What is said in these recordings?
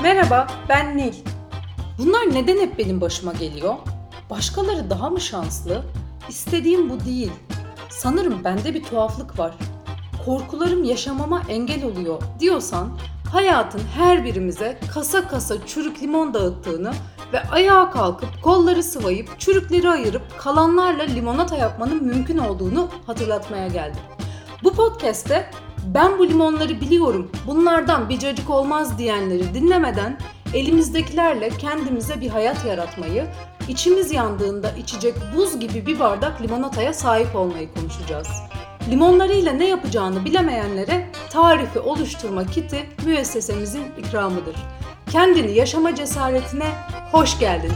Merhaba, ben Nil. Bunlar neden hep benim başıma geliyor? Başkaları daha mı şanslı? İstediğim bu değil. Sanırım bende bir tuhaflık var. Korkularım yaşamama engel oluyor diyorsan, hayatın her birimize kasa kasa çürük limon dağıttığını ve ayağa kalkıp kolları sıvayıp çürükleri ayırıp kalanlarla limonata yapmanın mümkün olduğunu hatırlatmaya geldim. Bu podcast'te ben bu limonları biliyorum, bunlardan bir cacık olmaz diyenleri dinlemeden elimizdekilerle kendimize bir hayat yaratmayı, içimiz yandığında içecek buz gibi bir bardak limonataya sahip olmayı konuşacağız. Limonlarıyla ne yapacağını bilemeyenlere tarifi oluşturma kiti müessesemizin ikramıdır. Kendini yaşama cesaretine hoş geldin.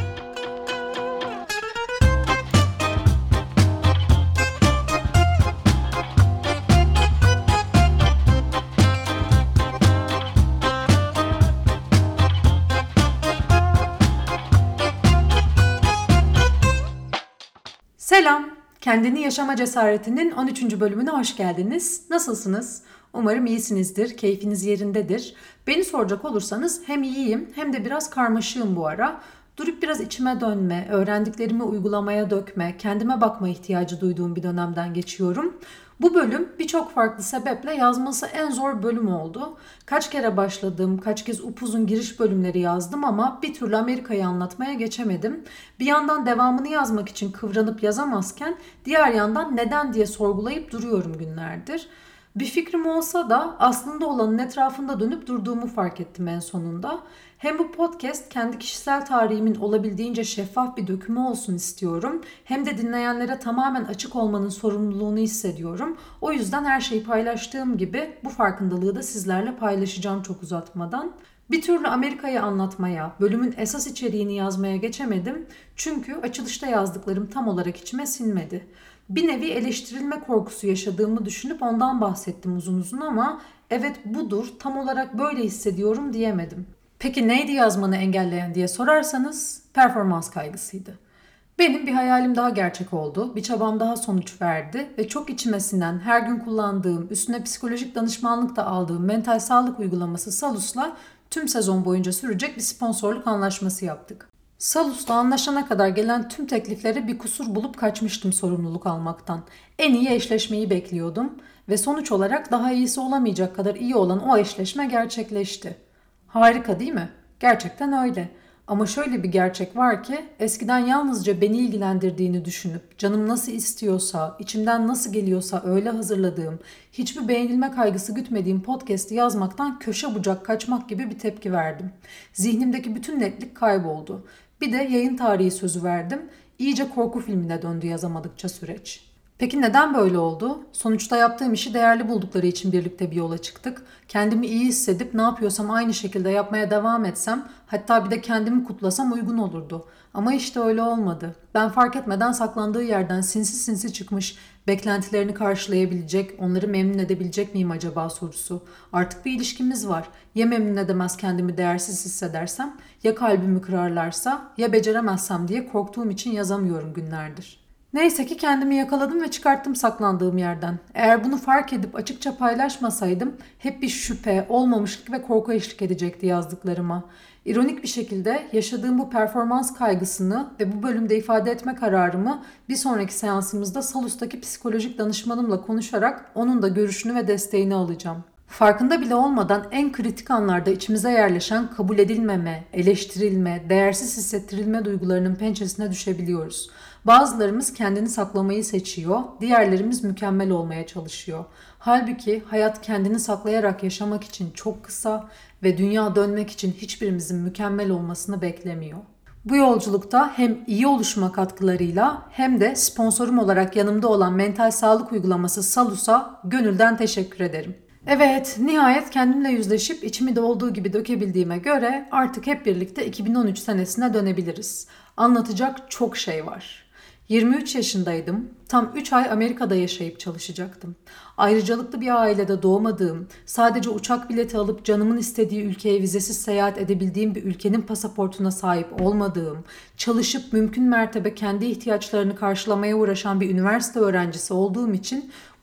Selam, Kendini Yaşama Cesaretinin 13. bölümüne hoş geldiniz. Nasılsınız? Umarım iyisinizdir, keyfiniz yerindedir. Beni soracak olursanız hem iyiyim hem de biraz karmaşığım bu ara. Durup biraz içime dönme, öğrendiklerimi uygulamaya dökme, kendime bakma ihtiyacı duyduğum bir dönemden geçiyorum. Bu bölüm birçok farklı sebeple yazması en zor bölüm oldu. Kaç kere başladım, kaç kez upuzun giriş bölümleri yazdım ama bir türlü Amerika'yı anlatmaya geçemedim. Bir yandan devamını yazmak için kıvranıp yazamazken diğer yandan neden diye sorgulayıp duruyorum günlerdir. Bir fikrim olsa da aslında olanın etrafında dönüp durduğumu fark ettim en sonunda. Hem bu podcast kendi kişisel tarihimin olabildiğince şeffaf bir dökümü olsun istiyorum. Hem de dinleyenlere tamamen açık olmanın sorumluluğunu hissediyorum. O yüzden her şeyi paylaştığım gibi bu farkındalığı da sizlerle paylaşacağım çok uzatmadan. Bir türlü Amerika'yı anlatmaya, bölümün esas içeriğini yazmaya geçemedim. Çünkü açılışta yazdıklarım tam olarak içime sinmedi. Bir nevi eleştirilme korkusu yaşadığımı düşünüp ondan bahsettim uzun uzun ama evet budur, tam olarak böyle hissediyorum diyemedim. Peki neydi yazmanı engelleyen diye sorarsanız performans kaygısıydı. Benim bir hayalim daha gerçek oldu, bir çabam daha sonuç verdi ve çok içime sinen, her gün kullandığım, üstüne psikolojik danışmanlık da aldığım mental sağlık uygulaması Salus'la tüm sezon boyunca sürecek bir sponsorluk anlaşması yaptık. Salus'la anlaşana kadar gelen tüm tekliflere bir kusur bulup kaçmıştım sorumluluk almaktan. En iyi eşleşmeyi bekliyordum ve sonuç olarak daha iyisi olamayacak kadar iyi olan o eşleşme gerçekleşti. Harika değil mi? Gerçekten öyle. Ama şöyle bir gerçek var ki eskiden yalnızca beni ilgilendirdiğini düşünüp canım nasıl istiyorsa, içimden nasıl geliyorsa öyle hazırladığım, hiçbir beğenilme kaygısı gütmediğim podcast'i yazmaktan köşe bucak kaçmak gibi bir tepki verdim. Zihnimdeki bütün netlik kayboldu. Bir de yayın tarihi sözü verdim. İyice korku filmine döndü yazamadıkça süreç. Peki neden böyle oldu? Sonuçta yaptığım işi değerli buldukları için birlikte bir yola çıktık. Kendimi iyi hissedip ne yapıyorsam aynı şekilde yapmaya devam etsem, hatta bir de kendimi kutlasam uygun olurdu. Ama işte öyle olmadı. Ben fark etmeden saklandığı yerden sinsi sinsi çıkmış, beklentilerini karşılayabilecek, onları memnun edebilecek miyim acaba sorusu. Artık bir ilişkimiz var. Ya memnun edemez kendimi değersiz hissedersem, ya kalbimi kırarlarsa, ya beceremezsem diye korktuğum için yazamıyorum günlerdir. Neyse ki kendimi yakaladım ve çıkarttım saklandığım yerden. Eğer bunu fark edip açıkça paylaşmasaydım hep bir şüphe, olmamışlık ve korku eşlik edecekti yazdıklarıma. İronik bir şekilde yaşadığım bu performans kaygısını ve bu bölümde ifade etme kararımı bir sonraki seansımızda Salus'taki psikolojik danışmanımla konuşarak onun da görüşünü ve desteğini alacağım. Farkında bile olmadan en kritik anlarda içimize yerleşen kabul edilmeme, eleştirilme, değersiz hissettirilme duygularının pençesine düşebiliyoruz. Bazılarımız kendini saklamayı seçiyor, diğerlerimiz mükemmel olmaya çalışıyor. Halbuki hayat kendini saklayarak yaşamak için çok kısa ve dünya dönmek için hiçbirimizin mükemmel olmasını beklemiyor. Bu yolculukta hem iyi oluşuma katkılarıyla hem de sponsorum olarak yanımda olan mental sağlık uygulaması Salus'a gönülden teşekkür ederim. Evet, nihayet kendimle yüzleşip içimi de olduğu gibi dökebildiğime göre artık hep birlikte 2013 senesine dönebiliriz. Anlatacak çok şey var. 23 yaşındaydım. Tam 3 ay Amerika'da yaşayıp çalışacaktım. Ayrıcalıklı bir ailede doğmadığım, sadece uçak bileti alıp canımın istediği ülkeye vizesiz seyahat edebildiğim bir ülkenin pasaportuna sahip olmadığım, çalışıp mümkün mertebe kendi ihtiyaçlarını karşılamaya uğraşan bir üniversite öğrencisi olduğum için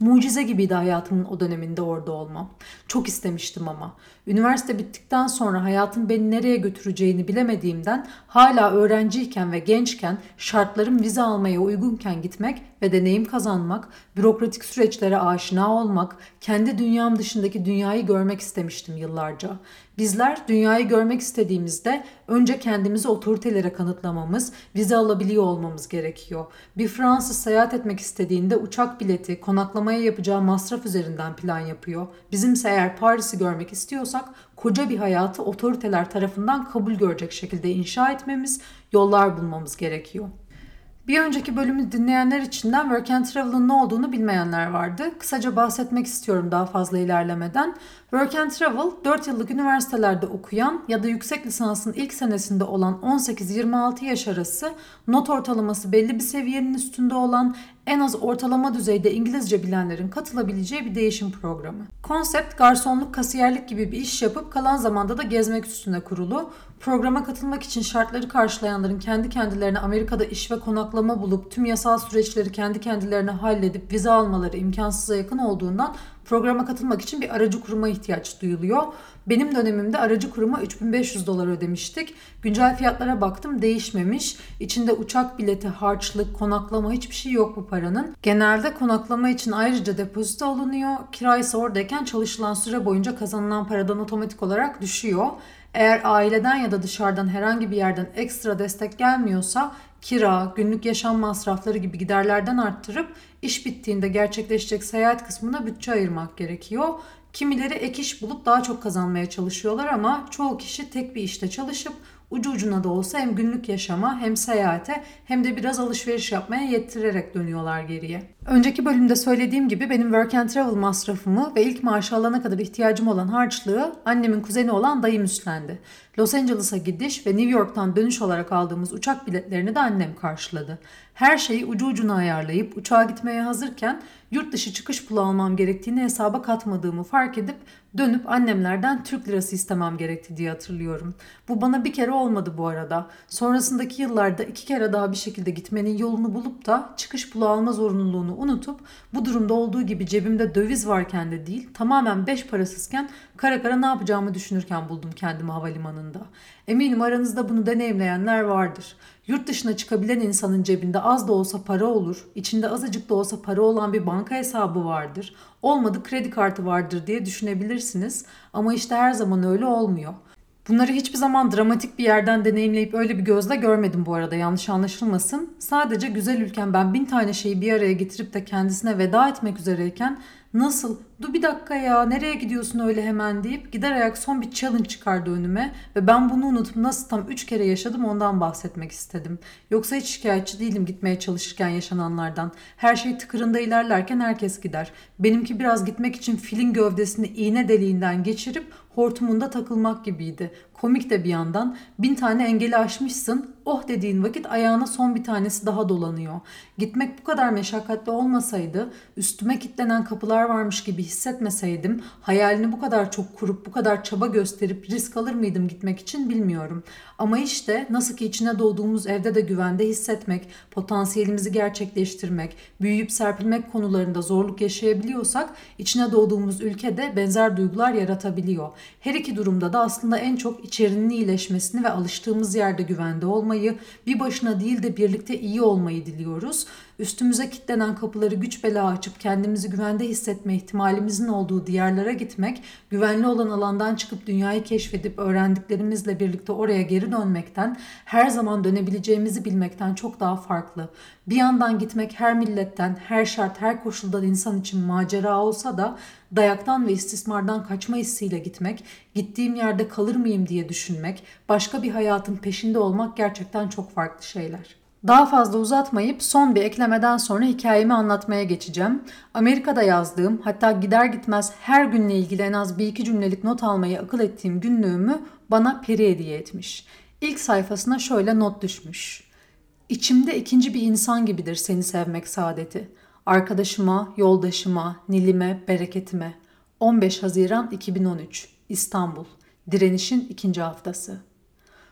Mucize gibiydi hayatımın o döneminde orada olmam. Çok istemiştim ama. Üniversite bittikten sonra hayatın beni nereye götüreceğini bilemediğimden hala öğrenciyken ve gençken şartlarım vize almaya uygunken gitmek ve deneyim kazanmak, bürokratik süreçlere aşina olmak, kendi dünyam dışındaki dünyayı görmek istemiştim yıllarca. Bizler dünyayı görmek istediğimizde önce kendimizi otoritelere kanıtlamamız, vize alabiliyor olmamız gerekiyor. Bir Fransız seyahat etmek istediğinde uçak bileti, konaklamaya yapacağı masraf üzerinden plan yapıyor. Bizimse eğer Paris'i görmek istiyorsak koca bir hayatı otoriteler tarafından kabul görecek şekilde inşa etmemiz, yollar bulmamız gerekiyor. Bir önceki bölümü dinleyenler içinden Work and Travel'ın ne olduğunu bilmeyenler vardı. Kısaca bahsetmek istiyorum daha fazla ilerlemeden. Work and Travel, 4 yıllık üniversitelerde okuyan ya da yüksek lisansın ilk senesinde olan 18-26 yaş arası, not ortalaması belli bir seviyenin üstünde olan, en az ortalama düzeyde İngilizce bilenlerin katılabileceği bir değişim programı. Konsept, garsonluk, kasiyerlik gibi bir iş yapıp kalan zamanda da gezmek üstüne kurulu. Programa katılmak için şartları karşılayanların kendi kendilerine Amerika'da iş ve konaklama bulup tüm yasal süreçleri kendi kendilerine halledip vize almaları imkansıza yakın olduğundan programa katılmak için bir aracı kuruma ihtiyaç duyuluyor. Benim dönemimde aracı kuruma $3.500 ödemiştik. Güncel fiyatlara baktım, değişmemiş. İçinde uçak bileti, harçlık, konaklama, hiçbir şey yok bu paranın. Genelde konaklama için ayrıca depozito alınıyor. Kira ise oradayken çalışılan süre boyunca kazanılan paradan otomatik olarak düşüyor. Eğer aileden ya da dışarıdan herhangi bir yerden ekstra destek gelmiyorsa kira, günlük yaşam masrafları gibi giderlerden arttırıp iş bittiğinde gerçekleşecek seyahat kısmına bütçe ayırmak gerekiyor. Kimileri ek iş bulup daha çok kazanmaya çalışıyorlar ama çoğu kişi tek bir işte çalışıp ucu ucuna da olsa hem günlük yaşama hem seyahate hem de biraz alışveriş yapmaya yettirerek dönüyorlar geriye. Önceki bölümde söylediğim gibi benim work and travel masrafımı ve ilk maaşı alana kadar ihtiyacım olan harçlığı annemin kuzeni olan dayım üstlendi. Los Angeles'a gidiş ve New York'tan dönüş olarak aldığımız uçak biletlerini de annem karşıladı. Her şeyi ucu ucuna ayarlayıp uçağa gitmeye hazırken yurt dışı çıkış pulu almam gerektiğini hesaba katmadığımı fark edip dönüp annemlerden Türk lirası istemem gerekti diye hatırlıyorum. Bu bana bir kere olmadı bu arada. Sonrasındaki yıllarda 2 kere daha bir şekilde gitmenin yolunu bulup da çıkış pulu alma zorunluluğunu unutup bu durumda olduğu gibi cebimde döviz varken de değil, tamamen beş parasızken kara kara ne yapacağımı düşünürken buldum kendimi havalimanında. Eminim aranızda bunu deneyimleyenler vardır. Yurt dışına çıkabilen insanın cebinde az da olsa para olur, içinde azıcık da olsa para olan bir banka hesabı vardır, olmadı kredi kartı vardır diye düşünebilirsiniz ama işte her zaman öyle olmuyor. Bunları hiçbir zaman dramatik bir yerden deneyimleyip öyle bir gözle görmedim bu arada, yanlış anlaşılmasın. Sadece güzel ülkem ben 1000 tane şeyi bir araya getirip de kendisine veda etmek üzereyken nasıl dur bir dakika ya nereye gidiyorsun öyle hemen deyip gider ayak son bir challenge çıkardı önüme ve ben bunu unutup nasıl tam 3 kere yaşadım ondan bahsetmek istedim. Yoksa hiç şikayetçi değilim gitmeye çalışırken yaşananlardan. Her şey tıkırında ilerlerken herkes gider. Benimki biraz gitmek için filin gövdesini iğne deliğinden geçirip hortumunda takılmak gibiydi. Komik de bir yandan 1000 tane engeli aşmışsın, oh dediğin vakit ayağına son bir tanesi daha dolanıyor. Gitmek bu kadar meşakkatli olmasaydı, üstüme kilitlenen kapılar varmış gibi hissetmeseydim, hayalini bu kadar çok kurup bu kadar çaba gösterip risk alır mıydım gitmek için bilmiyorum. Ama işte nasıl ki içine doğduğumuz evde de güvende hissetmek, potansiyelimizi gerçekleştirmek, büyüyüp serpilmek konularında zorluk yaşayabiliyorsak, içine doğduğumuz ülkede benzer duygular yaratabiliyor. Her iki durumda da aslında en çok içerinin iyileşmesini ve alıştığımız yerde güvende olmayı, bir başına değil de birlikte iyi olmayı diliyoruz. Üstümüze kilitlenen kapıları güç bela açıp kendimizi güvende hissetme ihtimalimizin olduğu diyarlara gitmek, güvenli olan alandan çıkıp dünyayı keşfedip öğrendiklerimizle birlikte oraya geri dönmekten, her zaman dönebileceğimizi bilmekten çok daha farklı. Bir yandan gitmek her milletten, her şart, her koşuldan insan için macera olsa da dayaktan ve istismardan kaçma hissiyle gitmek, gittiğim yerde kalır mıyım diye düşünmek, başka bir hayatın peşinde olmak gerçekten çok farklı şeyler. Daha fazla uzatmayıp son bir eklemeden sonra hikayemi anlatmaya geçeceğim. Amerika'da yazdığım, hatta gider gitmez her günle ilgili en az bir iki cümlelik not almayı akıl ettiğim günlüğümü bana Peri hediye etmiş. İlk sayfasına şöyle not düşmüş. İçimde ikinci bir insan gibidir seni sevmek saadeti. Arkadaşıma, yoldaşıma, Nil'ime, bereketime. 15 Haziran 2013, İstanbul. Direnişin ikinci haftası.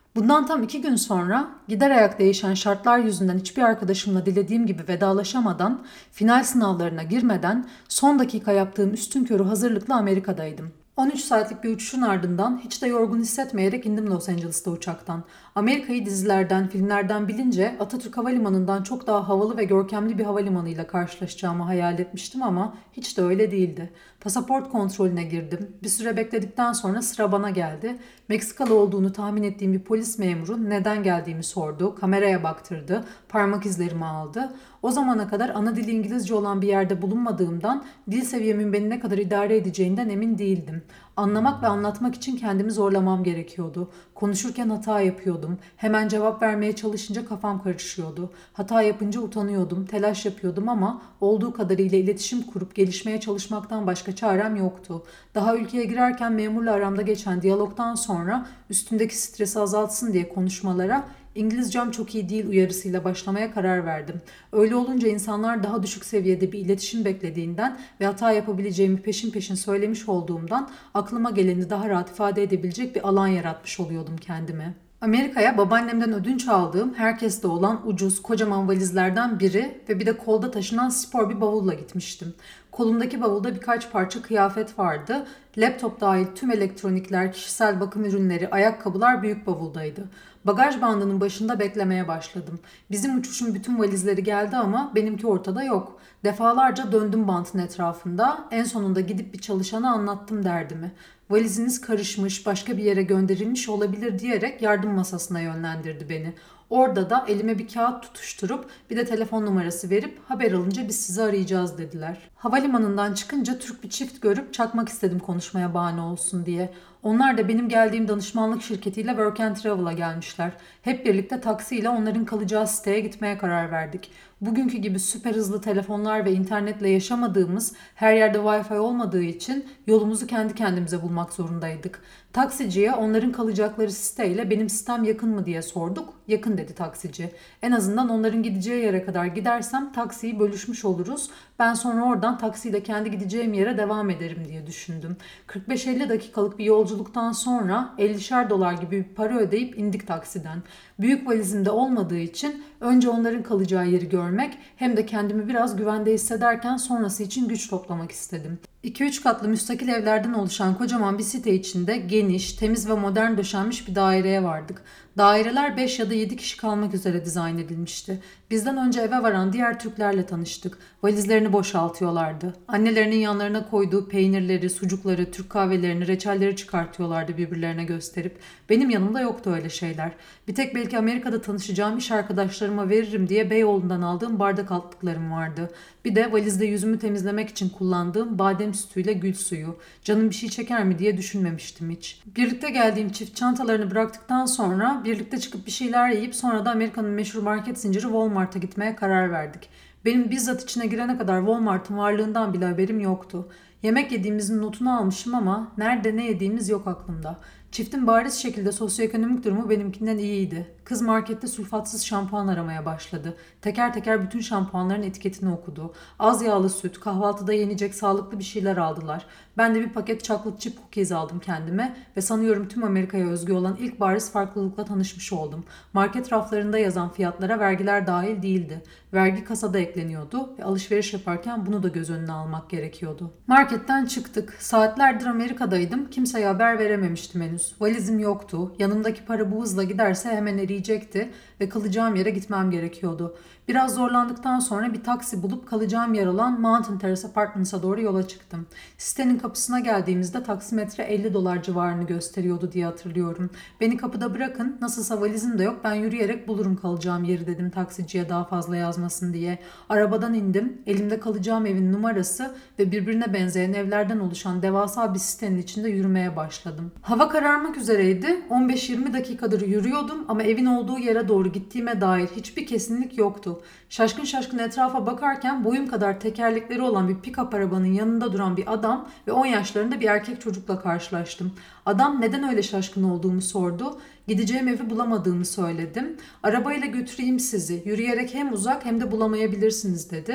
Bundan tam 2 gün sonra gider ayak değişen şartlar yüzünden hiçbir arkadaşımla dilediğim gibi vedalaşamadan, final sınavlarına girmeden son dakika yaptığım üstünkörü hazırlıkla Amerika'daydım. 13 saatlik bir uçuşun ardından hiç de yorgun hissetmeyerek indim Los Angeles'ta uçaktan. Amerika'yı dizilerden, filmlerden bilince Atatürk Havalimanı'ndan çok daha havalı ve görkemli bir havalimanıyla karşılaşacağımı hayal etmiştim ama hiç de öyle değildi. Pasaport kontrolüne girdim. Bir süre bekledikten sonra sıra bana geldi. Meksikalı olduğunu tahmin ettiğim bir polis memuru neden geldiğimi sordu, kameraya baktırdı, parmak izlerimi aldı. O zamana kadar ana dili İngilizce olan bir yerde bulunmadığımdan dil seviyemin beni ne kadar idare edeceğinden emin değildim. Anlamak ve anlatmak için kendimi zorlamam gerekiyordu. Konuşurken hata yapıyordum. Hemen cevap vermeye çalışınca kafam karışıyordu. Hata yapınca utanıyordum, telaş yapıyordum ama olduğu kadarıyla iletişim kurup gelişmeye çalışmaktan başka çarem yoktu. Daha ülkeye girerken memurla aramda geçen diyalogtan sonra üstümdeki stresi azaltsın diye konuşmalara İngilizcem çok iyi değil uyarısıyla başlamaya karar verdim. Öyle olunca insanlar daha düşük seviyede bir iletişim beklediğinden ve hata yapabileceğimi peşin peşin söylemiş olduğumdan aklıma geleni daha rahat ifade edebilecek bir alan yaratmış oluyordum kendime. Amerika'ya babaannemden ödünç aldığım herkeste olan ucuz kocaman valizlerden biri ve bir de kolda taşınan spor bir bavulla gitmiştim. Kolumdaki bavulda birkaç parça kıyafet vardı. Laptop dahil tüm elektronikler, kişisel bakım ürünleri, ayakkabılar büyük bavuldaydı. Bagaj bandının başında beklemeye başladım. Bizim uçuşun bütün valizleri geldi ama benimki ortada yok. Defalarca döndüm bantın etrafında. En sonunda gidip bir çalışana anlattım derdimi. Valiziniz karışmış, başka bir yere gönderilmiş olabilir diyerek yardım masasına yönlendirdi beni. Orada da elime bir kağıt tutuşturup bir de telefon numarası verip haber alınca biz sizi arayacağız dediler. Havalimanından çıkınca Türk bir çift görüp çakmak istedim konuşmaya bahane olsun diye. Onlar da benim geldiğim danışmanlık şirketiyle Work and Travel'a gelmişler. Hep birlikte taksiyle onların kalacağı siteye gitmeye karar verdik. Bugünkü gibi süper hızlı telefonlar ve internetle yaşamadığımız, her yerde Wi-Fi olmadığı için yolumuzu kendi kendimize bulmak zorundaydık. Taksiciye onların kalacakları siteyle benim sitem yakın mı diye sorduk. Yakın dedi taksici. En azından onların gideceği yere kadar gidersem taksiyi bölüşmüş oluruz. Ben sonra oradan taksiyle kendi gideceğim yere devam ederim diye düşündüm. 45-50 dakikalık bir yolculuktan sonra 50'şer dolar gibi bir para ödeyip indik taksiden. Büyük valizimde olmadığı için önce onların kalacağı yeri görmek hem de kendimi biraz güvende hissederken sonrası için güç toplamak istedim. 2-3 katlı müstakil evlerden oluşan kocaman bir site içinde geniş, temiz ve modern döşenmiş bir daireye vardık. Daireler 5 ya da 7 kişi kalmak üzere dizayn edilmişti. Bizden önce eve varan diğer Türklerle tanıştık. Valizlerini boşaltıyorlardı. Annelerinin yanlarına koyduğu peynirleri, sucukları, Türk kahvelerini, reçelleri çıkartıyorlardı birbirlerine gösterip. Benim yanımda yoktu öyle şeyler. Bir tek belki Amerika'da tanışacağım iş arkadaşlarıma veririm diye Beyoğlu'ndan aldığım bardak altlıklarım vardı. Bir de valizde yüzümü temizlemek için kullandığım badem sütüyle gül suyu. Canım bir şey çeker mi diye düşünmemiştim hiç. Birlikte geldiğim çift çantalarını bıraktıktan sonra birlikte çıkıp bir şeyler yiyip sonra da Amerika'nın meşhur market zinciri Walmart'a gitmeye karar verdik. Benim bizzat içine girene kadar Walmart'ın varlığından bile haberim yoktu. Yemek yediğimizin notunu almışım ama nerede ne yediğimiz yok aklımda. Çiftin bariz şekilde sosyoekonomik durumu benimkinden iyiydi. Kız markette sulfatsız şampuan aramaya başladı. Teker teker bütün şampuanların etiketini okudu. Az yağlı süt, kahvaltıda yenecek sağlıklı bir şeyler aldılar. Ben de bir paket chocolate chip cookies aldım kendime ve sanıyorum tüm Amerika'ya özgü olan ilk bariz farklılıkla tanışmış oldum. Market raflarında yazan fiyatlara vergiler dahil değildi. Vergi kasada ekleniyordu ve alışveriş yaparken bunu da göz önüne almak gerekiyordu. Marketten çıktık. Saatlerdir Amerika'daydım. Kimseye haber verememiştim henüz. Valizim yoktu. Yanımdaki para bu hızla giderse hemen eriyecekti ve kalacağım yere gitmem gerekiyordu. Biraz zorlandıktan sonra bir taksi bulup kalacağım yer olan Mountain Terrace Apartments'a doğru yola çıktım. Sitenin kapısına geldiğimizde taksimetre 50 dolar civarını gösteriyordu diye hatırlıyorum. Beni kapıda bırakın, nasılsa valizim de yok, ben yürüyerek bulurum kalacağım yeri dedim taksiciye daha fazla yazmasın diye. Arabadan indim, elimde kalacağım evin numarası ve birbirine benzeyen evlerden oluşan devasa bir sitenin içinde yürümeye başladım. Hava kararmak üzereydi, 15-20 dakikadır yürüyordum ama evin olduğu yere doğru gittiğime dair hiçbir kesinlik yoktu. Şaşkın şaşkın etrafa bakarken boyum kadar tekerlekleri olan bir pick-up arabanın yanında duran bir adam ve 10 yaşlarında bir erkek çocukla karşılaştım. Adam neden öyle şaşkın olduğumu sordu. Gideceğim evi bulamadığımı söyledim. Arabayla götüreyim sizi. Yürüyerek hem uzak hem de bulamayabilirsiniz dedi.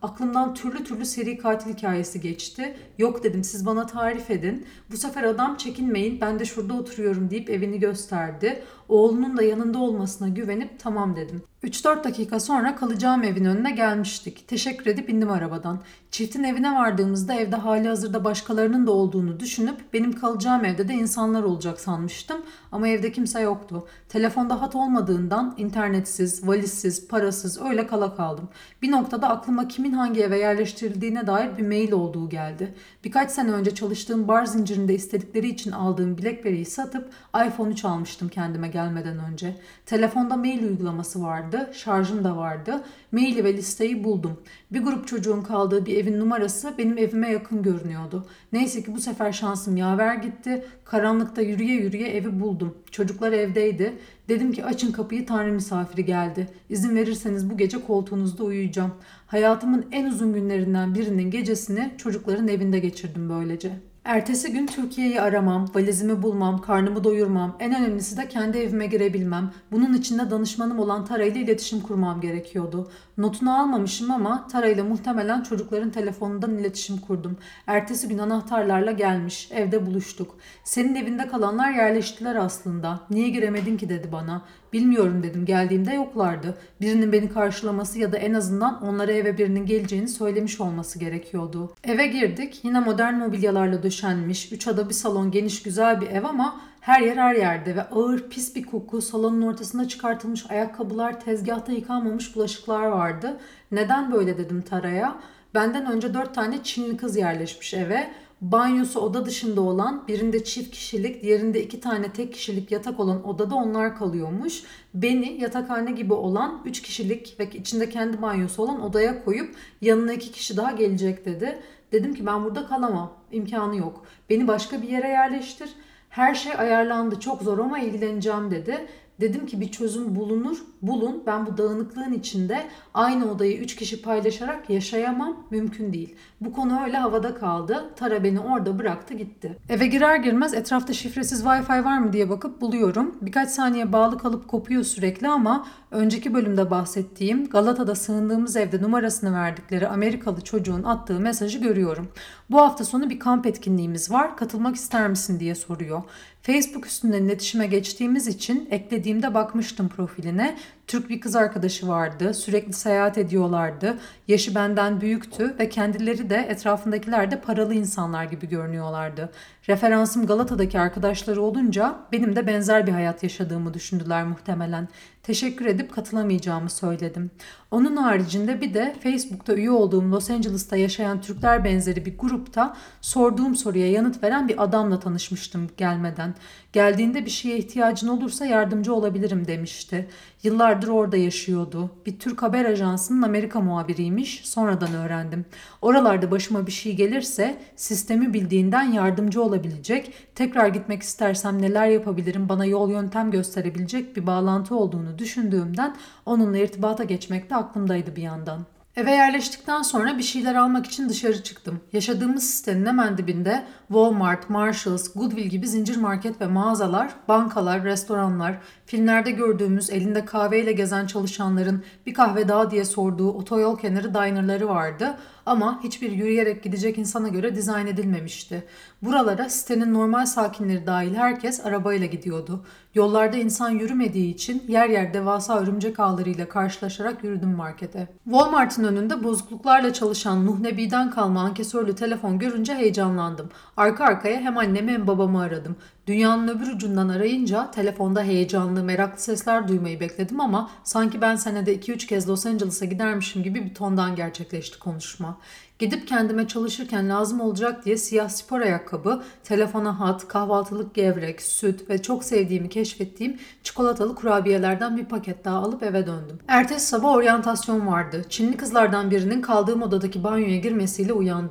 Aklımdan türlü türlü seri katil hikayesi geçti. Yok dedim, siz bana tarif edin. Bu sefer adam çekinmeyin, ben de şurada oturuyorum deyip evini gösterdi. Oğlunun da yanında olmasına güvenip tamam dedim. 3-4 dakika sonra kalacağım evin önüne gelmiştik. Teşekkür edip indim arabadan. Çiftin evine vardığımızda evde hali hazırda başkalarının da olduğunu düşünüp benim kalacağım evde de insanlar olacak sanmıştım. Ama evde kimse yoktu. Telefonda hat olmadığından internetsiz, valizsiz, parasız öyle kala kaldım. Bir noktada aklıma kimin hangi eve yerleştirildiğine dair bir mail olduğu geldi. Birkaç sene önce çalıştığım bar zincirinde istedikleri için aldığım BlackBerry'yi satıp iPhone 3 almıştım kendime gelmeden önce. Telefonda mail uygulaması vardı, şarjım da vardı. Maili ve listeyi buldum. Bir grup çocuğun kaldığı bir evin numarası benim evime yakın görünüyordu. Neyse ki bu sefer şansım yaver gitti. Karanlıkta yürüye yürüye evi buldum. Çocuklar evdeydi. Dedim ki açın kapıyı, Tanrı misafiri geldi. İzin verirseniz bu gece koltuğunuzda uyuyacağım. Hayatımın en uzun günlerinden birinin gecesini çocukların evinde geçirdim böylece. Ertesi gün Türkiye'yi aramam, valizimi bulmam, karnımı doyurmam, en önemlisi de kendi evime girebilmem. Bunun için de danışmanım olan Tara ile iletişim kurmam gerekiyordu. Notunu almamışım ama Tara ile muhtemelen çocukların telefonundan iletişim kurdum. Ertesi gün anahtarlarla gelmiş, evde buluştuk. Senin evinde kalanlar yerleştiler aslında. Niye giremedin ki dedi bana. Bilmiyorum dedim, geldiğimde yoklardı. Birinin beni karşılaması ya da en azından onlara eve birinin geleceğini söylemiş olması gerekiyordu. Eve girdik, yine modern mobilyalarla döşenmiş, 3 oda bir salon, geniş güzel bir ev ama her yer her yerde ve ağır pis bir koku, salonun ortasında çıkartılmış ayakkabılar, tezgahta yıkanmamış bulaşıklar vardı. Neden böyle dedim Tara'ya. Benden önce 4 tane Çinli kız yerleşmiş eve. Banyosu oda dışında olan, birinde çift kişilik, diğerinde 2 tane tek kişilik yatak olan odada onlar kalıyormuş. Beni yatakhane gibi olan 3 kişilik ve içinde kendi banyosu olan odaya koyup yanına 2 kişi daha gelecek dedi. Dedim ki ben burada kalamam, imkanı yok. Beni başka bir yere yerleştir. Her şey ayarlandı, çok zor ama ilgileneceğim dedi. Dedim ki bir çözüm bulun. Ben bu dağınıklığın içinde aynı odayı 3 kişi paylaşarak yaşayamam, mümkün değil. Bu konu öyle havada kaldı. Tara beni orada bıraktı gitti. Eve girer girmez etrafta şifresiz Wi-Fi var mı diye bakıp buluyorum. Birkaç saniye bağlı kalıp kopuyor sürekli ama önceki bölümde bahsettiğim Galata'da sığındığımız evde numarasını verdikleri Amerikalı çocuğun attığı mesajı görüyorum. Bu hafta sonu bir kamp etkinliğimiz var. Katılmak ister misin diye soruyor. Facebook üstünden iletişime geçtiğimiz için eklediğimde bakmıştım profiline. Türk bir kız arkadaşı vardı. Sürekli seyahat ediyorlardı. Yaşı benden büyüktü ve kendileri de etrafındakiler de paralı insanlar gibi görünüyorlardı. Referansım Galata'daki arkadaşları olunca benim de benzer bir hayat yaşadığımı düşündüler muhtemelen. Teşekkür edip katılamayacağımı söyledim. Onun haricinde bir de Facebook'ta üye olduğum Los Angeles'ta yaşayan Türkler benzeri bir grupta sorduğum soruya yanıt veren bir adamla tanışmıştım gelmeden. Geldiğinde bir şeye ihtiyacın olursa yardımcı olabilirim demişti. Yıllardır orada yaşıyordu. Bir Türk haber ajansının Amerika muhabiriymiş. Sonradan öğrendim. Oralarda başıma bir şey gelirse sistemi bildiğinden yardımcı olabilecek, tekrar gitmek istersem neler yapabilirim bana yol yöntem gösterebilecek bir bağlantı olduğunu düşündüğümden onunla irtibata geçmek de aklımdaydı bir yandan. Eve yerleştikten sonra bir şeyler almak için dışarı çıktım. Yaşadığımız sitenin hemen dibinde Walmart, Marshalls, Goodwill gibi zincir market ve mağazalar, bankalar, restoranlar, filmlerde gördüğümüz elinde kahveyle gezen çalışanların bir kahve daha diye sorduğu otoyol kenarı dinerları vardı. Ama hiçbir yürüyerek gidecek insana göre dizayn edilmemişti. Buralara sitenin normal sakinleri dahil herkes arabayla gidiyordu. Yollarda insan yürümediği için yer yer devasa örümcek ağlarıyla karşılaşarak yürüdüm markete. Walmart'ın önünde bozukluklarla çalışan Nuh Nebi'den kalma ankesörlü telefon görünce heyecanlandım. Arka arkaya hem annemi hem babamı aradım. Dünyanın öbür ucundan arayınca telefonda heyecanlı, meraklı sesler duymayı bekledim ama sanki ben senede 2-3 kez Los Angeles'a gidermişim gibi bir tondan gerçekleşti konuşma. Gidip kendime çalışırken lazım olacak diye siyah spor ayakkabı, telefona hat, kahvaltılık gevrek, süt ve çok sevdiğimi keşfettiğim çikolatalı kurabiyelerden bir paket daha alıp eve döndüm. Ertesi sabah oryantasyon vardı. Çinli kızlardan birinin kaldığım odadaki banyoya girmesiyle uyandım.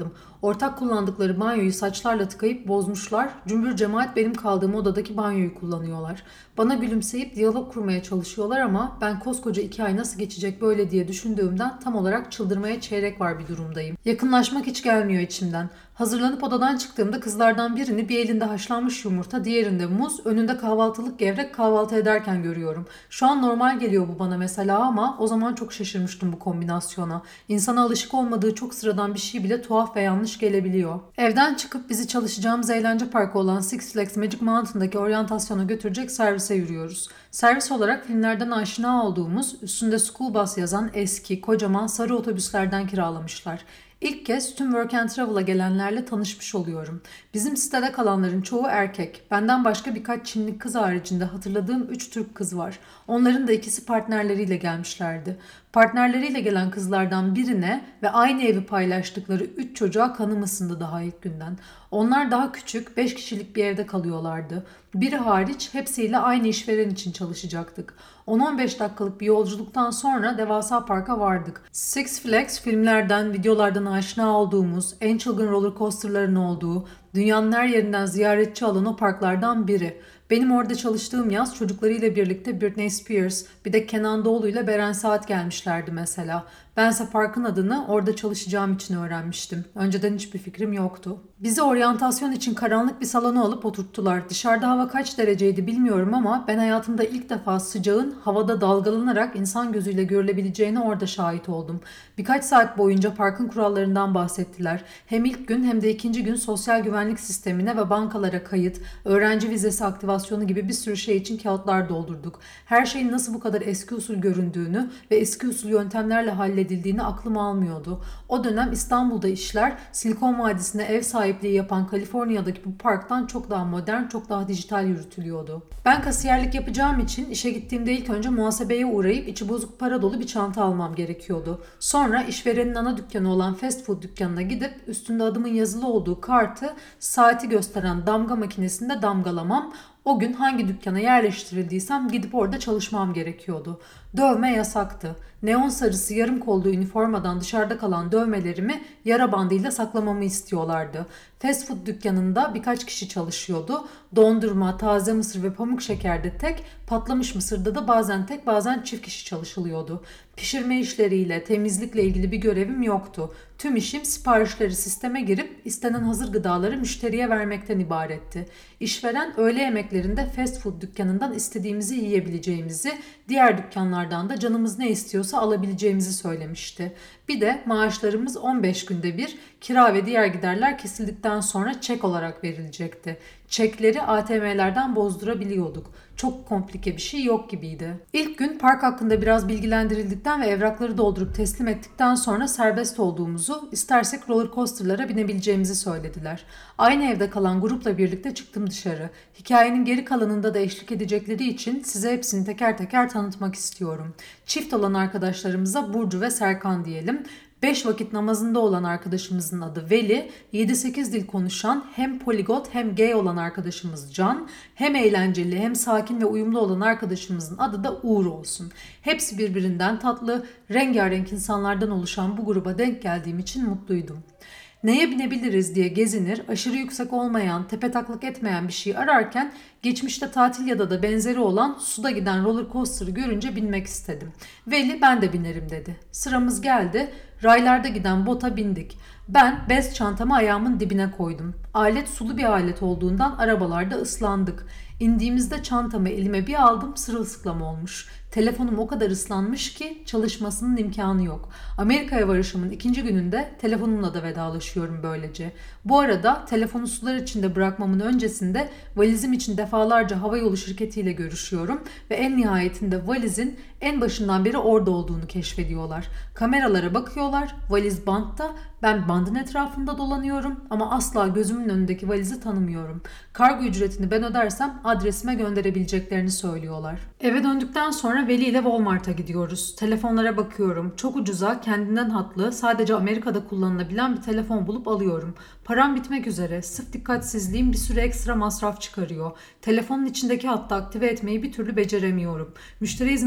Ortak kullandıkları banyoyu saçlarla tıkayıp bozmuşlar. Cümbür cemaat benim kaldığım odadaki banyoyu kullanıyorlar. Bana gülümseyip diyalog kurmaya çalışıyorlar ama ben koskoca 2 ay nasıl geçecek böyle diye düşündüğümden tam olarak çıldırmaya çeyrek var bir durumdayım. Yakınlaşmak hiç gelmiyor içimden. Hazırlanıp odadan çıktığımda kızlardan birini bir elinde haşlanmış yumurta, diğerinde muz, önünde kahvaltılık gevrek kahvaltı ederken görüyorum. Şu an normal geliyor bu bana mesela ama o zaman çok şaşırmıştım bu kombinasyona. İnsana alışık olmadığı çok sıradan bir şey bile tuhaf ve yanlış gelebiliyor. Evden çıkıp bizi çalışacağımız eğlence parkı olan Six Flags Magic Mountain'daki oryantasyona götürecek servise yürüyoruz. Servis olarak filmlerden aşina olduğumuz, üstünde school bus yazan eski, kocaman sarı otobüslerden kiralamışlar. İlk kez tüm Work and Travel'a gelenlerle tanışmış oluyorum. Bizim sitede kalanların çoğu erkek. Benden başka birkaç Çinli kız haricinde hatırladığım 3 Türk kız var. Onların da ikisi partnerleriyle gelmişlerdi. Partnerleriyle gelen kızlardan birine ve aynı evi paylaştıkları 3 çocuğa kanım ısındı daha ilk günden. Onlar daha küçük, 5 kişilik bir evde kalıyorlardı. Biri hariç hepsiyle aynı işveren için çalışacaktık. 10-15 dakikalık bir yolculuktan sonra devasa parka vardık. Six Flags filmlerden, videolardan aşina olduğumuz, en çılgın roller coasterların olduğu, dünyanın her yerinden ziyaretçi alan o parklardan biri. Benim orada çalıştığım yaz çocuklarıyla birlikte Britney Spears, bir de Kenan Doğulu ile Beren Saat gelmişlerdi mesela. Bense parkın adını orada çalışacağım için öğrenmiştim. Önceden hiçbir fikrim yoktu. Bizi oryantasyon için karanlık bir salona alıp oturttular. Dışarıda hava kaç dereceydi bilmiyorum ama ben hayatımda ilk defa sıcağın havada dalgalanarak insan gözüyle görülebileceğine orada şahit oldum. Birkaç saat boyunca parkın kurallarından bahsettiler. Hem ilk gün hem de ikinci gün sosyal güvenlik sistemine ve bankalara kayıt, öğrenci vizesi aktivasyonu gibi bir sürü şey için kağıtlar doldurduk. Her şeyin nasıl bu kadar eski usul göründüğünü ve eski usul yöntemlerle halledildiğini aklım almıyordu. O dönem İstanbul'da işler Silikon Vadisi'ne ev sahipliği yapan Kaliforniya'daki bu parktan çok daha modern, çok daha dijital yürütülüyordu. Ben kasiyerlik yapacağım için işe gittiğimde ilk önce muhasebeye uğrayıp içi bozuk para dolu bir çanta almam gerekiyordu. Sonra işverenin ana dükkanı olan fast food dükkanına gidip üstünde adımın yazılı olduğu kartı saati gösteren damga makinesinde damgalamam. O gün hangi dükkana yerleştirildiysem gidip orada çalışmam gerekiyordu. Dövme yasaktı. Neon sarısı yarım kollu üniformadan dışarıda kalan dövmelerimi yara bandıyla saklamamı istiyorlardı. Fast food dükkanında birkaç kişi çalışıyordu. Dondurma, taze mısır ve pamuk şekerde tek, patlamış mısırda da bazen tek bazen çift kişi çalışılıyordu. Pişirme işleriyle, temizlikle ilgili bir görevim yoktu. Tüm işim siparişleri sisteme girip istenen hazır gıdaları müşteriye vermekten ibaretti. İşveren öğle yemeklerinde fast food dükkanından istediğimizi yiyebileceğimizi, diğer dükkanlardan da canımız ne istiyorsa alabileceğimizi söylemişti. Bir de maaşlarımız 15 günde bir, kira ve diğer giderler kesildikten sonra çek olarak verilecekti. Çekleri ATM'lerden bozdurabiliyorduk. Çok komplike bir şey yok gibiydi. İlk gün park hakkında biraz bilgilendirildikten ve evrakları doldurup teslim ettikten sonra serbest olduğumuzu, istersek roller coaster'lara binebileceğimizi söylediler. Aynı evde kalan grupla birlikte çıktım dışarı. Hikayenin geri kalanında da eşlik edecekleri için size hepsini teker teker tanıtmak istiyorum. Çift olan arkadaşlarımıza Burcu ve Serkan diyelim. 5 vakit namazında olan arkadaşımızın adı Veli, 7-8 dil konuşan hem poligot hem gay olan arkadaşımız Can, hem eğlenceli hem sakin ve uyumlu olan arkadaşımızın adı da Uğur olsun. Hepsi birbirinden tatlı, rengarenk insanlardan oluşan bu gruba denk geldiğim için mutluydum. Neye binebiliriz diye gezinir, aşırı yüksek olmayan, tepetaklık etmeyen bir şey ararken geçmişte tatil ya da benzeri olan suda giden roller coaster'ı görünce binmek istedim. Veli ben de binerim dedi. Sıramız geldi, raylarda giden bota bindik. Ben bez çantamı ayağımın dibine koydum. Alet sulu bir alet olduğundan arabalarda ıslandık. İndiğimizde çantamı elime bir aldım, sırılsıklam olmuş. Telefonum o kadar ıslanmış ki çalışmasının imkanı yok. Amerika'ya varışımın ikinci gününde telefonumla da vedalaşıyorum böylece. Bu arada telefonu sular içinde bırakmamın öncesinde valizim için defalarca havayolu şirketiyle görüşüyorum ve en nihayetinde valizin en başından beri orada olduğunu keşfediyorlar. Kameralara bakıyorlar, valiz bantta, ben bandın etrafında dolanıyorum ama asla gözümün önündeki valizi tanımıyorum. Kargo ücretini ben ödersem adresime gönderebileceklerini söylüyorlar. Eve döndükten sonra Veli ile Walmart'a gidiyoruz. Telefonlara bakıyorum. Çok ucuza, kendinden hatlı, sadece Amerika'da kullanılabilen bir telefon bulup alıyorum. Param bitmek üzere. Sırf dikkatsizliğim bir sürü ekstra masraf çıkarıyor. Telefonun içindeki hattı aktive etmeyi bir türlü beceremiyorum. Müşteri hizmetlerini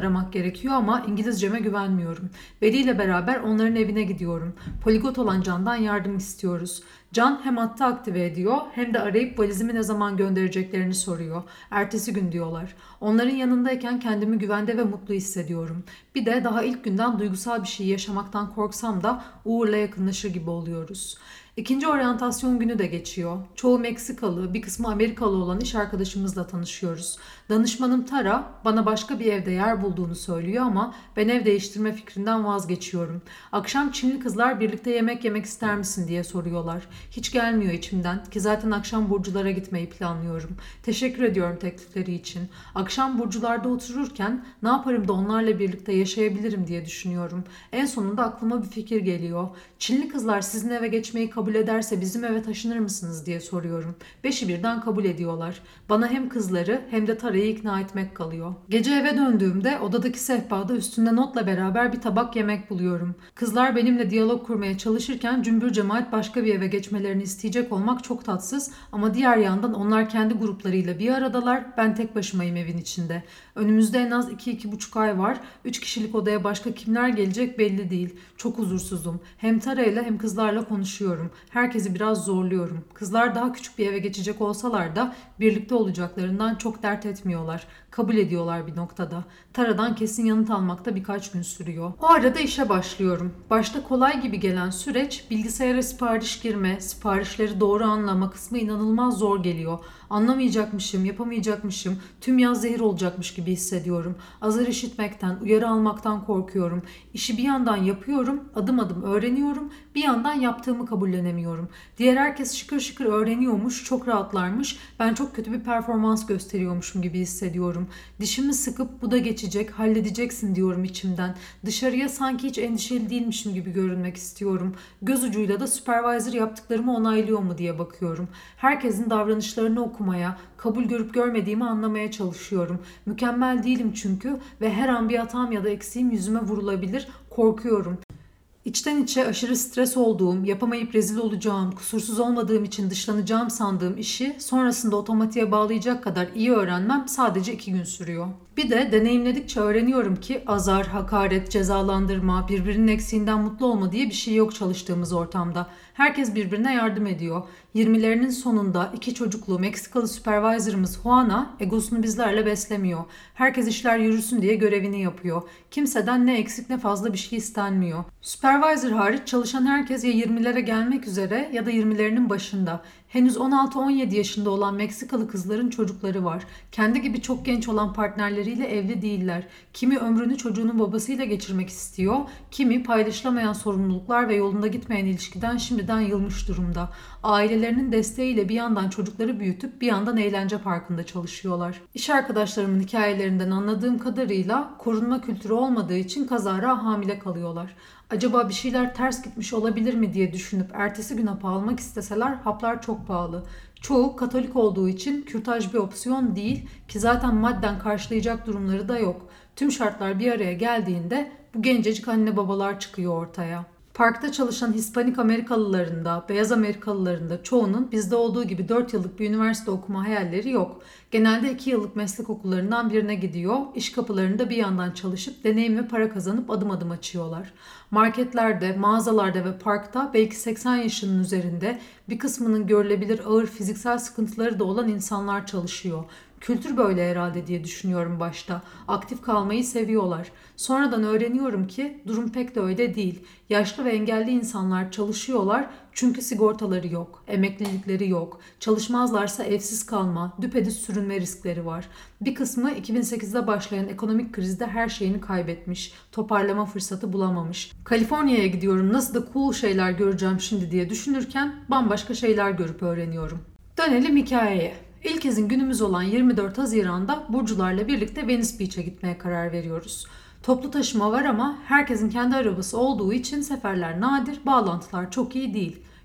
aramak gerekiyor ama İngilizceme güvenmiyorum. Veli ile beraber onların evine gidiyorum. Poligot olan Can'dan yardım istiyoruz. Can hem hattı aktive ediyor hem de arayıp valizimi ne zaman göndereceklerini soruyor. Ertesi gün diyorlar. Onların yanındayken kendimi güvende ve mutlu hissediyorum. Bir de daha ilk günden duygusal bir şey yaşamaktan korksam da Uğur'la yakınlaşır gibi oluyoruz. İkinci oryantasyon günü de geçiyor. Çoğu Meksikalı, bir kısmı Amerikalı olan iş arkadaşımızla tanışıyoruz. Danışmanım Tara bana başka bir evde yer bulduğunu söylüyor ama ben ev değiştirme fikrinden vazgeçiyorum. Akşam Çinli kızlar birlikte yemek yemek ister misin diye soruyorlar. Hiç gelmiyor içimden ki zaten akşam Burculara gitmeyi planlıyorum. Teşekkür ediyorum teklifleri için. Akşam Burcularda otururken ne yaparım da onlarla birlikte yaşayabilirim diye düşünüyorum. En sonunda aklıma bir fikir geliyor. Çinli kızlar sizin eve geçmeyi kabul ederse bizim eve taşınır mısınız diye soruyorum. Beşi birden kabul ediyorlar. Bana hem kızları hem de Tara'yı ikna etmek kalıyor. Gece eve döndüğümde odadaki sehpada üstünde notla beraber bir tabak yemek buluyorum. Kızlar benimle diyalog kurmaya çalışırken cümbür cemaat başka bir eve geçmelerini isteyecek olmak çok tatsız ama diğer yandan onlar kendi gruplarıyla bir aradalar. Ben tek başımayım evin içinde. Önümüzde en az 2-2,5 ay var. 3 kişilik odaya başka kimler gelecek belli değil. Çok huzursuzum. Hem Tara ile hem kızlarla konuşuyorum. Herkesi biraz zorluyorum. Kızlar daha küçük bir eve geçecek olsalar da birlikte olacaklarından çok dert etmiyorlar. Kabul ediyorlar bir noktada. Tara'dan kesin yanıt almakta birkaç gün sürüyor. O arada işe başlıyorum. Başta kolay gibi gelen süreç bilgisayara sipariş girme, siparişleri doğru anlama kısmı inanılmaz zor geliyor. Anlamayacakmışım, yapamayacakmışım, tüm yaz zehir olacakmış gibi hissediyorum. Azar işitmekten, uyarı almaktan korkuyorum. İşi bir yandan yapıyorum, adım adım öğreniyorum, bir yandan yaptığımı kabullenemiyorum. Diğer herkes şıkır şıkır öğreniyormuş, çok rahatlarmış, ben çok kötü bir performans gösteriyormuşum gibi hissediyorum. Dişimi sıkıp bu da geçecek, halledeceksin diyorum içimden. Dışarıya sanki hiç endişeli değilmişim gibi görünmek istiyorum. Göz ucuyla da supervisor yaptıklarımı onaylıyor mu diye bakıyorum. Herkesin davranışlarını okumaya, kabul görüp görmediğimi anlamaya çalışıyorum. Mükemmel değilim çünkü ve her an bir hatam ya da eksiğim yüzüme vurulabilir. Korkuyorum. İçten içe aşırı stres olduğum, yapamayıp rezil olacağım, kusursuz olmadığım için dışlanacağım sandığım işi sonrasında otomatiğe bağlayacak kadar iyi öğrenmem sadece 2 gün sürüyor. Bir de deneyimledikçe öğreniyorum ki azar, hakaret, cezalandırma, birbirinin eksiğinden mutlu olma diye bir şey yok çalıştığımız ortamda. Herkes birbirine yardım ediyor. 20'lerinin sonunda 2 çocuklu Meksikalı supervisor'ımız Juana egosunu bizlerle beslemiyor. Herkes işler yürüsün diye görevini yapıyor. Kimseden ne eksik ne fazla bir şey istenmiyor. Supervisor hariç çalışan herkes ya 20'lere gelmek üzere ya da 20'lerinin başında. Henüz 16-17 yaşında olan Meksikalı kızların çocukları var. Kendi gibi çok genç olan partnerleriyle evli değiller. Kimi ömrünü çocuğunun babasıyla geçirmek istiyor, kimi paylaşılamayan sorumluluklar ve yolunda gitmeyen ilişkiden şimdiden yılmış durumda. Ailelerinin desteğiyle bir yandan çocukları büyütüp bir yandan eğlence parkında çalışıyorlar. İş arkadaşlarımın hikayelerinden anladığım kadarıyla korunma kültürü olmadığı için kazara hamile kalıyorlar. Acaba bir şeyler ters gitmiş olabilir mi diye düşünüp ertesi gün hapı almak isteseler haplar çok pahalı. Çoğu Katolik olduğu için kürtaj bir opsiyon değil ki zaten madden karşılayacak durumları da yok. Tüm şartlar bir araya geldiğinde bu gencecik anne babalar çıkıyor ortaya. Parkta çalışan Hispanik Amerikalıların da, Beyaz Amerikalıların da çoğunun bizde olduğu gibi 4 yıllık bir üniversite okuma hayalleri yok. Genelde 2 yıllık meslek okullarından birine gidiyor, iş kapılarında bir yandan çalışıp deneyim ve para kazanıp adım adım açıyorlar. Marketlerde, mağazalarda ve parkta belki 80 yaşının üzerinde bir kısmının görülebilir ağır fiziksel sıkıntıları da olan insanlar çalışıyor. Kültür böyle herhalde diye düşünüyorum başta. Aktif kalmayı seviyorlar. Sonradan öğreniyorum ki durum pek de öyle değil. Yaşlı ve engelli insanlar çalışıyorlar çünkü sigortaları yok, emeklilikleri yok. Çalışmazlarsa evsiz kalma, düpedüz sürünme riskleri var. Bir kısmı 2008'de başlayan ekonomik krizde her şeyini kaybetmiş, toparlama fırsatı bulamamış. Kaliforniya'ya gidiyorum, nasıl da cool şeyler göreceğim şimdi diye düşünürken bambaşka şeyler görüp öğreniyorum. Dönelim hikayeye. İlk izin günümüz olan 24 Haziran'da Burcularla birlikte Venice Beach'e gitmeye karar veriyoruz. Toplu taşıma var ama herkesin kendi arabası olduğu için seferler nadir, bağlantılar çok iyi değil.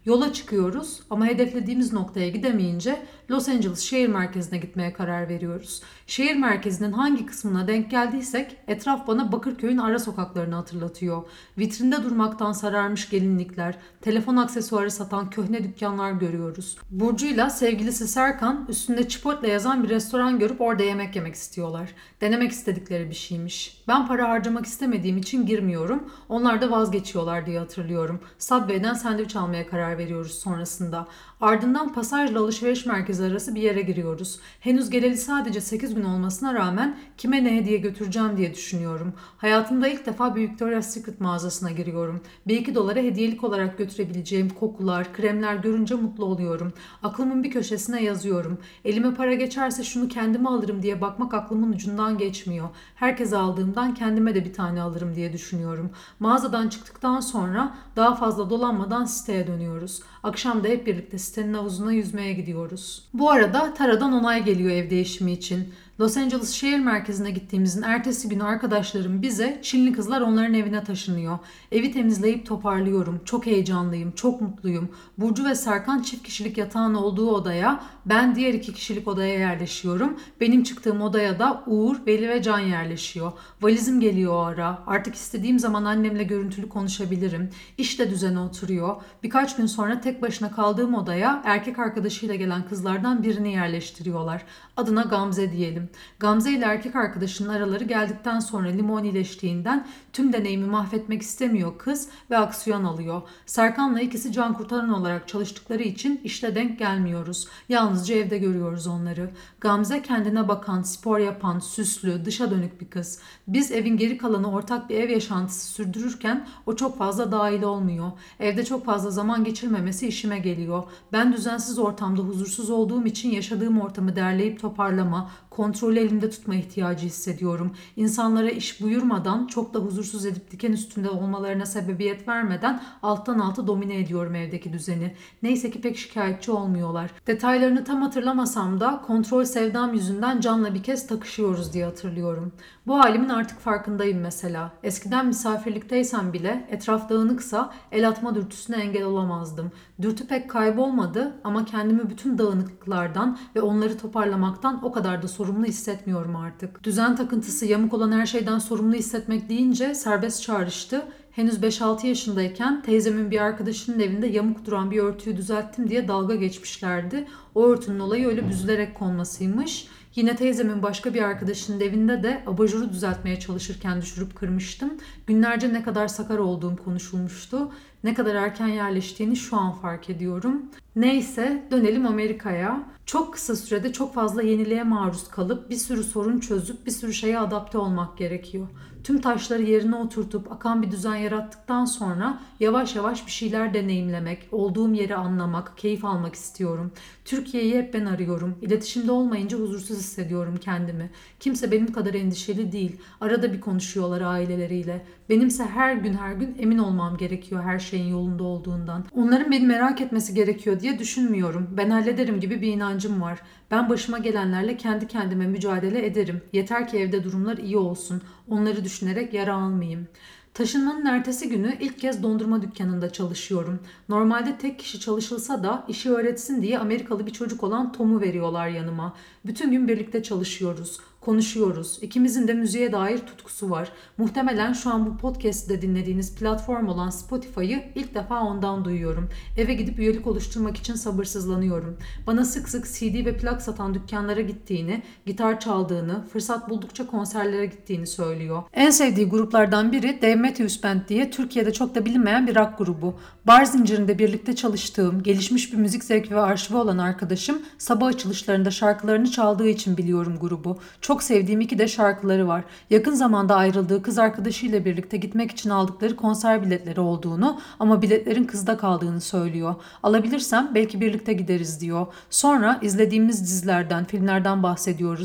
Yola çıkıyoruz ama hedeflediğimiz noktaya gidemeyince Los Angeles şehir merkezine gitmeye karar veriyoruz. Şehir merkezinin hangi kısmına denk geldiysek etraf bana Bakırköy'ün ara sokaklarını hatırlatıyor. Vitrinde durmaktan sararmış gelinlikler, telefon aksesuarı satan köhne dükkanlar görüyoruz. Burcu'yla sevgilisi Serkan üstünde Chipotle yazan bir restoran görüp orada yemek yemek istiyorlar. Denemek istedikleri bir şeymiş. Ben para harcamak istemediğim için girmiyorum. Onlar da vazgeçiyorlar diye hatırlıyorum. Subway'den sandviç almaya karar veriyoruz sonrasında. Ardından Pasaj'la alışveriş merkezi arası bir yere giriyoruz. Henüz geleli sadece 8 gün olmasına rağmen kime ne hediye götüreceğim diye düşünüyorum. Hayatımda ilk defa bir Victoria's Secret mağazasına giriyorum. Bir iki dolara hediyelik olarak götürebileceğim kokular, kremler görünce mutlu oluyorum. Aklımın bir köşesine yazıyorum. Elime para geçerse şunu kendime alırım diye bakmak aklımın ucundan geçmiyor. Herkese aldığımdan kendime de bir tane alırım diye düşünüyorum. Mağazadan çıktıktan sonra daha fazla dolanmadan siteye dönüyoruz. Akşam da hep birlikte sitenin havuzuna yüzmeye gidiyoruz. Bu arada Tara'dan onay geliyor ev değişimi için. Los Angeles şehir merkezine gittiğimizin ertesi günü arkadaşlarım bize Çinli kızlar onların evine taşınıyor. Evi temizleyip toparlıyorum. Çok heyecanlıyım, çok mutluyum. Burcu ve Serkan çift kişilik yatağın olduğu odaya, ben diğer 2 kişilik odaya yerleşiyorum. Benim çıktığım odaya da Uğur, Veli ve Can yerleşiyor. Valizim geliyor o ara. Artık istediğim zaman annemle görüntülü konuşabilirim. İş de düzene oturuyor. Birkaç gün sonra tek başına kaldığım odaya erkek arkadaşıyla gelen kızlardan birini yerleştiriyorlar. Adına Gamze diyelim. Gamze ile erkek arkadaşının araları geldikten sonra limon iyileştiğinden tüm deneyimi mahvetmek istemiyor kız ve aksiyon alıyor. Serkan'la ikisi can kurtaran olarak çalıştıkları için işte denk gelmiyoruz. Yalnızca evde görüyoruz onları. Gamze kendine bakan, spor yapan, süslü, dışa dönük bir kız. Biz evin geri kalanı ortak bir ev yaşantısı sürdürürken o çok fazla dahil olmuyor. Evde çok fazla zaman geçirmemesi işime geliyor. Ben düzensiz ortamda huzursuz olduğum için yaşadığım ortamı derleyip toparlama, kontrolü elimde tutma ihtiyacı hissediyorum. İnsanlara iş buyurmadan, çok da huzursuz edip diken üstünde olmalarına sebebiyet vermeden alttan alta domine ediyorum evdeki düzeni. Neyse ki pek şikayetçi olmuyorlar. Detaylarını tam hatırlamasam da kontrol sevdam yüzünden Can'la bir kez takışıyoruz diye hatırlıyorum. Bu halimin artık farkındayım mesela. Eskiden misafirlikteysem bile etraf dağınıksa el atma dürtüsüne engel olamazdım. Dürtü pek kaybolmadı ama kendimi bütün dağınıklıklardan ve onları toparlamaktan o kadar da sorumlu hissetmiyorum artık. Düzen takıntısı, yamuk olan her şeyden sorumlu hissetmek deyince serbest çağrıştı. Henüz 5-6 yaşındayken teyzemin bir arkadaşının evinde yamuk duran bir örtüyü düzelttim diye dalga geçmişlerdi. O örtünün olayı öyle büzülerek konmasıymış. Yine teyzemin başka bir arkadaşının evinde de abajuru düzeltmeye çalışırken düşürüp kırmıştım. Günlerce ne kadar sakar olduğum konuşulmuştu. Ne kadar erken yerleştiğini şu an fark ediyorum. Neyse, dönelim Amerika'ya. Çok kısa sürede çok fazla yeniliğe maruz kalıp bir sürü sorun çözüp bir sürü şeye adapte olmak gerekiyor. Tüm taşları yerine oturtup akan bir düzen yarattıktan sonra yavaş yavaş bir şeyler deneyimlemek, olduğum yeri anlamak, keyif almak istiyorum. Türkiye'yi hep ben arıyorum. İletişimde olmayınca huzursuz hissediyorum kendimi. Kimse benim kadar endişeli değil. Arada bir konuşuyorlar aileleriyle. Benimse her gün emin olmam gerekiyor her şeyin yolunda olduğundan. Onların beni merak etmesi gerekiyor diye düşünmüyorum. Ben hallederim gibi bir inancım var. Ben başıma gelenlerle kendi kendime mücadele ederim. Yeter ki evde durumlar iyi olsun. Onları düşünerek yara almayayım. Taşınmanın ertesi günü ilk kez dondurma dükkanında çalışıyorum. Normalde tek kişi çalışılsa da işi öğretsin diye Amerikalı bir çocuk olan Tom'u veriyorlar yanıma. Bütün gün birlikte çalışıyoruz, konuşuyoruz. İkimizin de müziğe dair tutkusu var. Muhtemelen şu an bu podcast'te dinlediğiniz platform olan Spotify'ı ilk defa ondan duyuyorum. Eve gidip üyelik oluşturmak için sabırsızlanıyorum. Bana sık sık CD ve plak satan dükkanlara gittiğini, gitar çaldığını, fırsat buldukça konserlere gittiğini söylüyor. En sevdiği gruplardan biri Dave Matthews Band diye Türkiye'de çok da bilinmeyen bir rock grubu. Bar zincirinde birlikte çalıştığım, gelişmiş bir müzik zevki ve arşivi olan arkadaşım sabah açılışlarında şarkılarını çaldığı için biliyorum grubu. Çok sevdiğim 2 de şarkıları var. Yakın zamanda ayrıldığı kız arkadaşıyla birlikte gitmek için aldıkları konser biletleri olduğunu ama biletlerin kızda kaldığını söylüyor. Alabilirsem belki birlikte gideriz diyor. Sonra izlediğimiz dizilerden, filmlerden bahsediyoruz.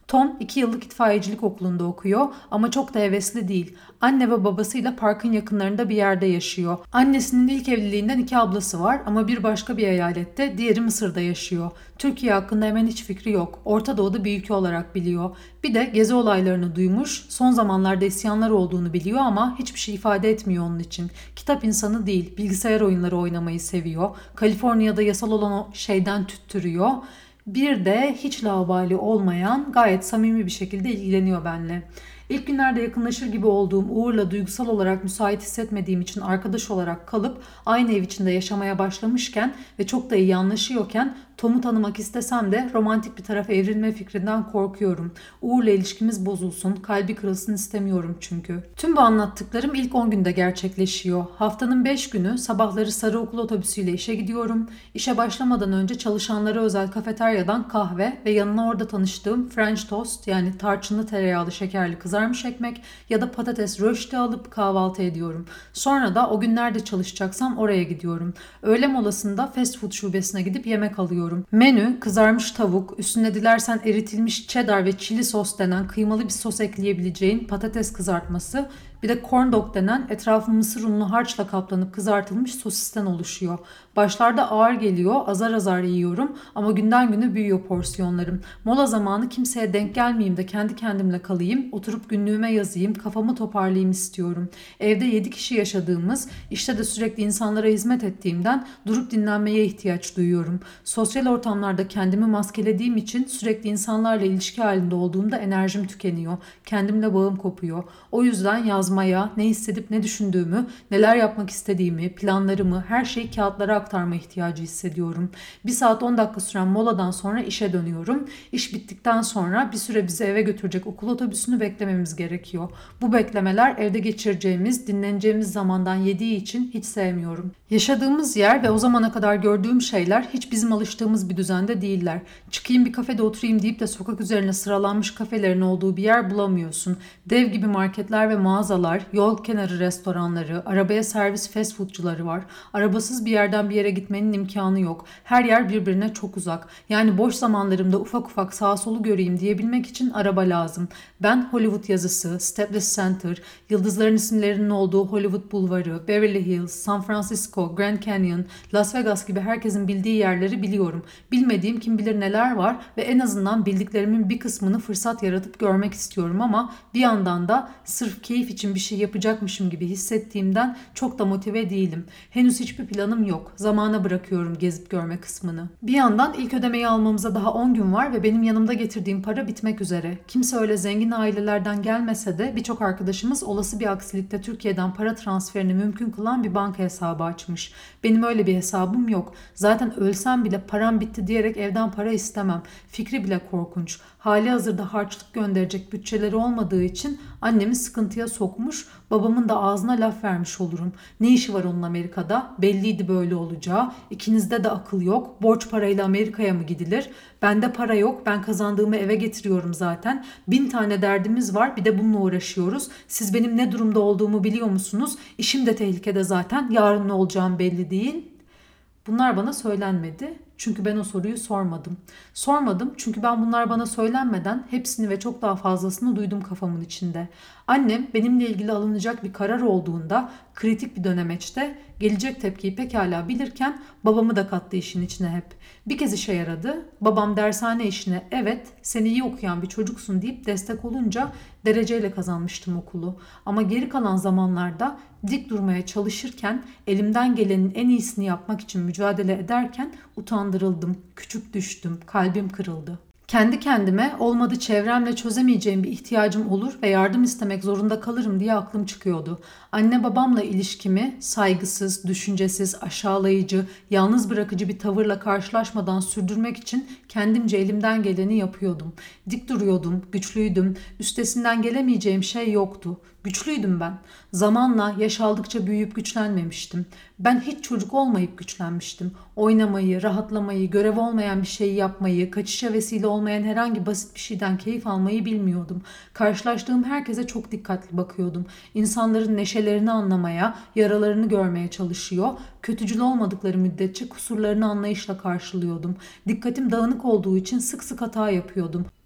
Tom 2 yıllık itfaiyecilik okulunda okuyor ama çok da hevesli değil. Anne ve babasıyla parkın yakınlarında bir yerde yaşıyor. Annesinin ilk evliliğinden 2 ablası var ama bir başka bir eyalette, diğeri Mısır'da yaşıyor. Türkiye hakkında hemen hiç fikri yok. Orta Doğu'da bir ülke olarak biliyor. Bir de gezi olaylarını duymuş, son zamanlarda isyanlar olduğunu biliyor ama hiçbir şey ifade etmiyor onun için. Kitap insanı değil, bilgisayar oyunları oynamayı seviyor. Kaliforniya'da yasal olan o şeyden tüttürüyor. Bir de hiç laubali olmayan, gayet samimi bir şekilde ilgileniyor benimle. İlk günlerde yakınlaşır gibi olduğum Uğur'la duygusal olarak müsait hissetmediğim için arkadaş olarak kalıp aynı ev içinde yaşamaya başlamışken ve çok da iyi anlaşıyorken Tom'u tanımak istesem de romantik bir tarafa evrilme fikrinden korkuyorum. Uğur'la ilişkimiz bozulsun, kalbi kırılsın istemiyorum çünkü. Tüm bu anlattıklarım ilk 10 günde gerçekleşiyor. Haftanın 5 günü sabahları sarı okul otobüsüyle işe gidiyorum. İşe başlamadan önce çalışanlara özel kafeteryadan kahve ve yanına orada tanıştığım French toast, yani tarçınlı tereyağlı şekerli kızarmış ekmek ya da patates röşte alıp kahvaltı ediyorum. Sonra da o gün nerede çalışacaksam oraya gidiyorum. Öğle molasında fast food şubesine gidip yemek alıyorum. Menü kızarmış tavuk, üstüne dilersen eritilmiş cheddar ve chili sos denen kıymalı bir sos ekleyebileceğin patates kızartması, bir de corn dog denen etrafı mısır unlu harçla kaplanıp kızartılmış sosisten oluşuyor. Başlarda ağır geliyor, azar azar yiyorum ama günden güne büyüyor porsiyonlarım. Mola zamanı kimseye denk gelmeyeyim de kendi kendimle kalayım, oturup günlüğüme yazayım, kafamı toparlayayım istiyorum. Evde 7 kişi yaşadığımız, işte de sürekli insanlara hizmet ettiğimden durup dinlenmeye ihtiyaç duyuyorum. Sosyal ortamlarda kendimi maskelediğim için sürekli insanlarla ilişki halinde olduğumda enerjim tükeniyor. Kendimle bağım kopuyor. O yüzden yazmaya, ne hissedip ne düşündüğümü, neler yapmak istediğimi, planlarımı, her şeyi kağıtlara aktarma ihtiyacı hissediyorum. 1 saat 10 dakika süren moladan sonra işe dönüyorum. İş bittikten sonra bir süre bizi eve götürecek okul otobüsünü beklememiz gerekiyor. Bu beklemeler evde geçireceğimiz, dinleneceğimiz zamandan yediği için hiç sevmiyorum. Yaşadığımız yer ve o zamana kadar gördüğüm şeyler hiç bizim alıştığımız bir düzende değiller. Çıkayım bir kafede oturayım deyip de sokak üzerine sıralanmış kafelerin olduğu bir yer bulamıyorsun. Dev gibi marketler ve mağazalar, yol kenarı restoranları, arabaya servis fast foodcuları var. Arabasız bir yerden bir yere gitmenin imkanı yok. Her yer birbirine çok uzak. Yani boş zamanlarımda ufak ufak sağa solu göreyim diyebilmek için araba lazım. Ben Hollywood yazısı, Staples Center, yıldızların isimlerinin olduğu Hollywood Bulvarı, Beverly Hills, San Francisco, Grand Canyon, Las Vegas gibi herkesin bildiği yerleri biliyorum. Bilmediğim kim bilir neler var ve en azından bildiklerimin bir kısmını fırsat yaratıp görmek istiyorum ama bir yandan da sırf keyif için bir şey yapacakmışım gibi hissettiğimden çok da motive değilim. Henüz hiçbir planım yok. Zamana bırakıyorum gezip görme kısmını. Bir yandan ilk ödemeyi almamıza daha 10 gün var ve benim yanımda getirdiğim para bitmek üzere. Kimse öyle zengin ailelerden gelmese de birçok arkadaşımız olası bir aksilikte Türkiye'den para transferini mümkün kılan bir banka hesabı açmış. Benim öyle bir hesabım yok. Zaten ölsem bile param bitti diyerek evden para istemem. Fikri bile korkunç. Hali hazırda harçlık gönderecek bütçeleri olmadığı için annemi sıkıntıya sokmuş, babamın da ağzına laf vermiş olurum. Ne işi var onun Amerika'da? Belliydi böyle olacağı. İkinizde de akıl yok. Borç parayla Amerika'ya mı gidilir? Bende para yok. Ben kazandığımı eve getiriyorum zaten. 1000 tane derdimiz var. Bir de bununla uğraşıyoruz. Siz benim ne durumda olduğumu biliyor musunuz? İşim de tehlikede zaten. Yarın ne olacağım belli değil. Bunlar bana söylenmedi. Çünkü ben o soruyu sormadım. Sormadım çünkü ben bunlar bana söylenmeden hepsini ve çok daha fazlasını duydum kafamın içinde. Annem benimle ilgili alınacak bir karar olduğunda kritik bir dönemeçte gelecek tepkiyi pekala bilirken babamı da kattı işin içine hep. Bir kez işe yaradı. Babam dershane işine evet sen iyi okuyan bir çocuksun deyip destek olunca dereceyle kazanmıştım okulu. Ama geri kalan zamanlarda dik durmaya çalışırken elimden gelenin en iyisini yapmak için mücadele ederken utandırıldım, küçük düştüm, kalbim kırıldı. Kendi kendime olmadı çevremle çözemeyeceğim bir ihtiyacım olur ve yardım istemek zorunda kalırım diye aklım çıkıyordu. Anne babamla ilişkimi saygısız, düşüncesiz, aşağılayıcı, yalnız bırakıcı bir tavırla karşılaşmadan sürdürmek için kendimce elimden geleni yapıyordum. Dik duruyordum, güçlüydüm, üstesinden gelemeyeceğim şey yoktu. Güçlüydüm ben. Zamanla yaş aldıkça büyüyüp güçlenmemiştim. Ben hiç çocuk olmayıp güçlenmiştim. Oynamayı, rahatlamayı, görev olmayan bir şeyi yapmayı, kaçışa vesile olmayan herhangi basit bir şeyden keyif almayı bilmiyordum. Karşılaştığım herkese çok dikkatli bakıyordum. İnsanların neşelerini anlamaya, yaralarını görmeye çalışıyor. Kötücül olmadıkları müddetçe kusurlarını anlayışla karşılıyordum. Dikkatim dağınık olduğu için sık sık hata yapıyordum.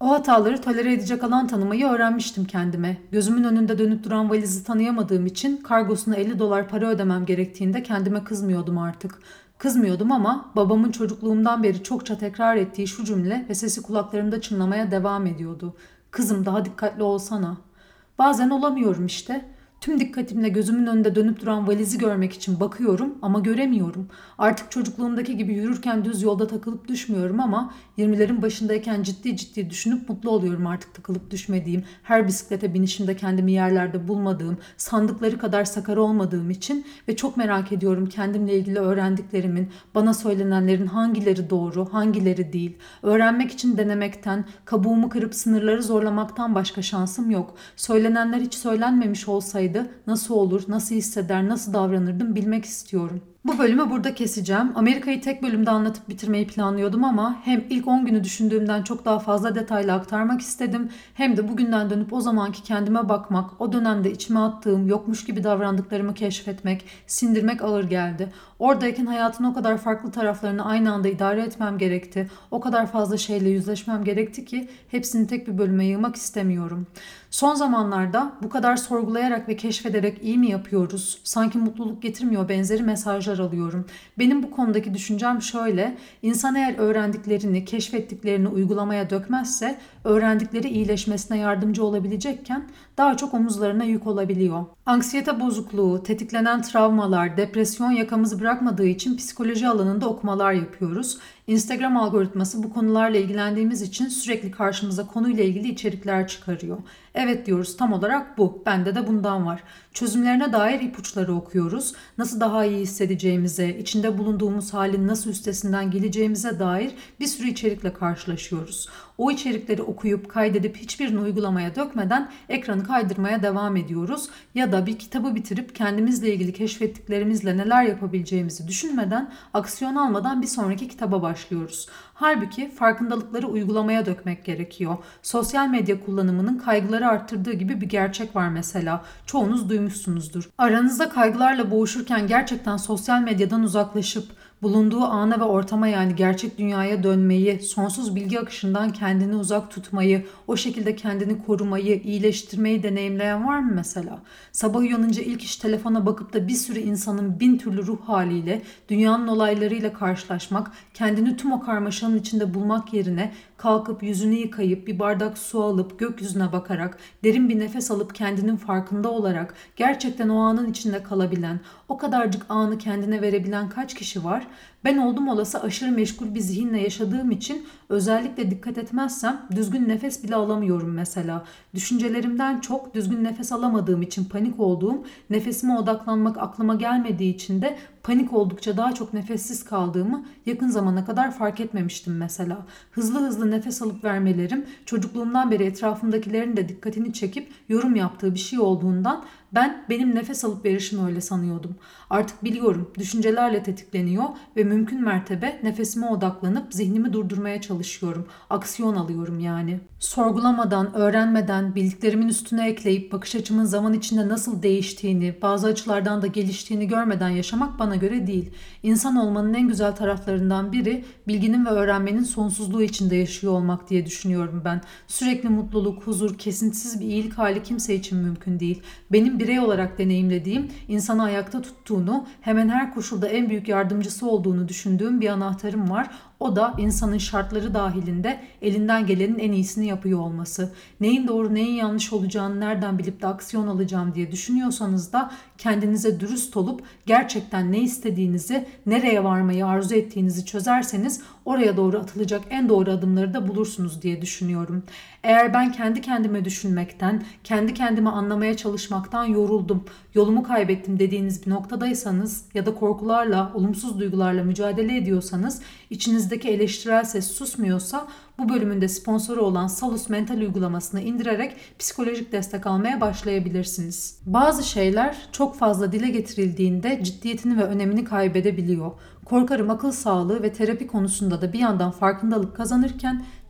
O hataları tolere edecek alan tanımayı öğrenmiştim kendime. Gözümün önünde dönüp duran valizi tanıyamadığım için kargosuna $50 para ödemem gerektiğinde kendime kızmıyordum artık. Kızmıyordum ama babamın çocukluğumdan beri çokça tekrar ettiği şu cümle ve sesi kulaklarımda çınlamaya devam ediyordu. Kızım daha dikkatli olsana. Bazen olamıyorum işte. Tüm dikkatimle gözümün önünde dönüp duran valizi görmek için bakıyorum ama göremiyorum. Artık çocukluğumdaki gibi yürürken düz yolda takılıp düşmüyorum ama 20'lerin başındayken ciddi ciddi düşünüp mutlu oluyorum artık takılıp düşmediğim, her bisiklete binişimde kendimi yerlerde bulmadığım, sandıkları kadar sakar olmadığım için ve çok merak ediyorum kendimle ilgili öğrendiklerimin, bana söylenenlerin hangileri doğru, hangileri değil. Öğrenmek için denemekten, kabuğumu kırıp sınırları zorlamaktan başka şansım yok. Söylenenler hiç söylenmemiş olsaydı nasıl olur, nasıl hisseder, nasıl davranırdım bilmek istiyorum. Bu bölümü burada keseceğim. Amerika'yı tek bölümde anlatıp bitirmeyi planlıyordum ama hem ilk 10 günü düşündüğümden çok daha fazla detaylı aktarmak istedim. Hem de bugünden dönüp o zamanki kendime bakmak, o dönemde içime attığım, yokmuş gibi davrandıklarımı keşfetmek, sindirmek ağır geldi. Oradayken hayatın o kadar farklı taraflarını aynı anda idare etmem gerekti. O kadar fazla şeyle yüzleşmem gerekti ki hepsini tek bir bölüme yığmak istemiyorum. Son zamanlarda bu kadar sorgulayarak ve keşfederek iyi mi yapıyoruz? Sanki mutluluk getirmiyor benzeri mesajlar alıyorum. Benim bu konudaki düşüncem şöyle. İnsan eğer öğrendiklerini, keşfettiklerini uygulamaya dökmezse öğrendikleri iyileşmesine yardımcı olabilecekken daha çok omuzlarına yük olabiliyor. Anksiyete bozukluğu, tetiklenen travmalar, depresyon yakamızı bırakmadığı için psikoloji alanında okumalar yapıyoruz. Instagram algoritması bu konularla ilgilendiğimiz için sürekli karşımıza konuyla ilgili içerikler çıkarıyor. Evet diyoruz, tam olarak bu. Bende de bundan var. Çözümlerine dair ipuçları okuyoruz. Nasıl daha iyi hissedeceğimize, içinde bulunduğumuz halin nasıl üstesinden geleceğimize dair bir sürü içerikle karşılaşıyoruz. O içerikleri okuyup kaydedip hiçbirini uygulamaya dökmeden ekranı kaydırmaya devam ediyoruz. Ya da bir kitabı bitirip kendimizle ilgili keşfettiklerimizle neler yapabileceğimizi düşünmeden, aksiyon almadan bir sonraki kitaba başlıyoruz. Halbuki farkındalıkları uygulamaya dökmek gerekiyor. Sosyal medya kullanımının kaygıları arttırdığı gibi bir gerçek var mesela. Çoğunuz duymuşsunuzdur. Aranızda kaygılarla boğuşurken gerçekten sosyal medyadan uzaklaşıp bulunduğu ana ve ortama, yani gerçek dünyaya dönmeyi, sonsuz bilgi akışından kendini uzak tutmayı, o şekilde kendini korumayı, iyileştirmeyi deneyimleyen var mı mesela? Sabah uyanınca ilk iş telefona bakıp da bir sürü insanın bin türlü ruh haliyle, dünyanın olaylarıyla karşılaşmak, kendini tüm o karmaşanın içinde bulmak yerine kalkıp yüzünü yıkayıp bir bardak su alıp gökyüzüne bakarak, derin bir nefes alıp kendinin farkında olarak gerçekten o anın içinde kalabilen, o kadarcık anı kendine verebilen kaç kişi var? Ben oldum olası aşırı meşgul bir zihinle yaşadığım için özellikle dikkat etmezsem düzgün nefes bile alamıyorum mesela. Düşüncelerimden çok düzgün nefes alamadığım için panik olduğum, nefesime odaklanmak aklıma gelmediği için de panik oldukça daha çok nefessiz kaldığımı yakın zamana kadar fark etmemiştim mesela. Hızlı hızlı nefes alıp vermelerim çocukluğumdan beri etrafımdakilerin de dikkatini çekip yorum yaptığı bir şey olduğundan benim nefes alıp verişim öyle sanıyordum. Artık biliyorum, düşüncelerle tetikleniyor ve mümkün mertebe nefesime odaklanıp zihnimi durdurmaya çalışıyorum. Aksiyon alıyorum yani. Sorgulamadan, öğrenmeden, bildiklerimin üstüne ekleyip bakış açımın zaman içinde nasıl değiştiğini, bazı açılardan da geliştiğini görmeden yaşamak bana göre değil. İnsan olmanın en güzel taraflarından biri bilginin ve öğrenmenin sonsuzluğu içinde yaşıyor olmak diye düşünüyorum ben. Sürekli mutluluk, huzur, kesintisiz bir iyilik hali kimse için mümkün değil. Benim birey olarak deneyimlediğim, insanı ayakta tuttuğunu, hemen her koşulda en büyük yardımcısı olduğunu düşündüğüm bir anahtarım var. O da insanın şartları dahilinde elinden gelenin en iyisini yapıyor olması. Neyin doğru neyin yanlış olacağını nereden bilip de aksiyon alacağım diye düşünüyorsanız da kendinize dürüst olup gerçekten ne istediğinizi, nereye varmayı arzu ettiğinizi çözerseniz oraya doğru atılacak en doğru adımları da bulursunuz diye düşünüyorum. Eğer ben kendi kendime düşünmekten, kendi kendime anlamaya çalışmaktan yoruldum, yolumu kaybettim dediğiniz bir noktadaysanız ya da korkularla, olumsuz duygularla mücadele ediyorsanız, içinizdeki eleştirel ses susmuyorsa bu bölümün de sponsoru olan Salus Mental uygulamasını indirerek psikolojik destek almaya başlayabilirsiniz. Bazı şeyler çok fazla dile getirildiğinde ciddiyetini ve önemini kaybedebiliyor. Korkarım akıl sağlığı ve terapi konusunda da bir yandan farkındalık kazanırken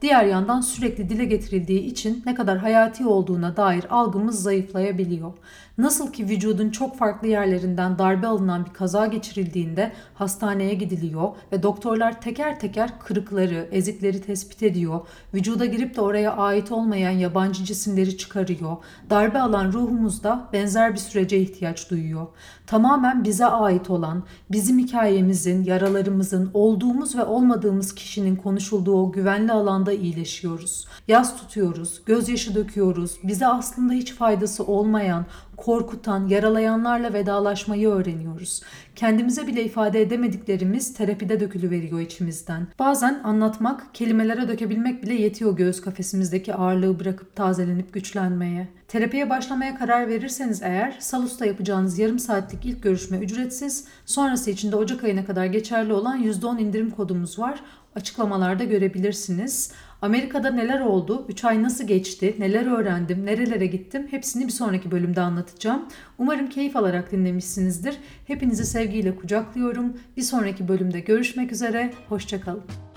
diğer yandan sürekli dile getirildiği için ne kadar hayati olduğuna dair algımız zayıflayabiliyor. Nasıl ki vücudun çok farklı yerlerinden darbe alınan bir kaza geçirildiğinde hastaneye gidiliyor ve doktorlar teker teker kırıkları, ezikleri tespit ediyor, vücuda girip de oraya ait olmayan yabancı cisimleri çıkarıyor. Darbe alan ruhumuz da benzer bir sürece ihtiyaç duyuyor. Tamamen bize ait olan, bizim hikayemizin, yaralarımızın, olduğumuz ve olmadığımız kişinin konuşulduğu o güvenli alanda iyileşiyoruz. Yas tutuyoruz, gözyaşı döküyoruz, bize aslında hiç faydası olmayan, korkutan, yaralayanlarla vedalaşmayı öğreniyoruz. Kendimize bile ifade edemediklerimiz terapide dökülüveriyor içimizden. Bazen anlatmak, kelimelere dökebilmek bile yetiyor göğüs kafesimizdeki ağırlığı bırakıp tazelenip güçlenmeye. Terapiye başlamaya karar verirseniz eğer, Salus'ta yapacağınız yarım saatlik ilk görüşme ücretsiz, sonrası için de Ocak ayına kadar geçerli olan %10 indirim kodumuz var. Açıklamalarda görebilirsiniz. Amerika'da neler oldu, 3 ay nasıl geçti, neler öğrendim, nerelere gittim hepsini bir sonraki bölümde anlatacağım. Umarım keyif alarak dinlemişsinizdir. Hepinizi sevgiyle kucaklıyorum. Bir sonraki bölümde görüşmek üzere, hoşça kalın.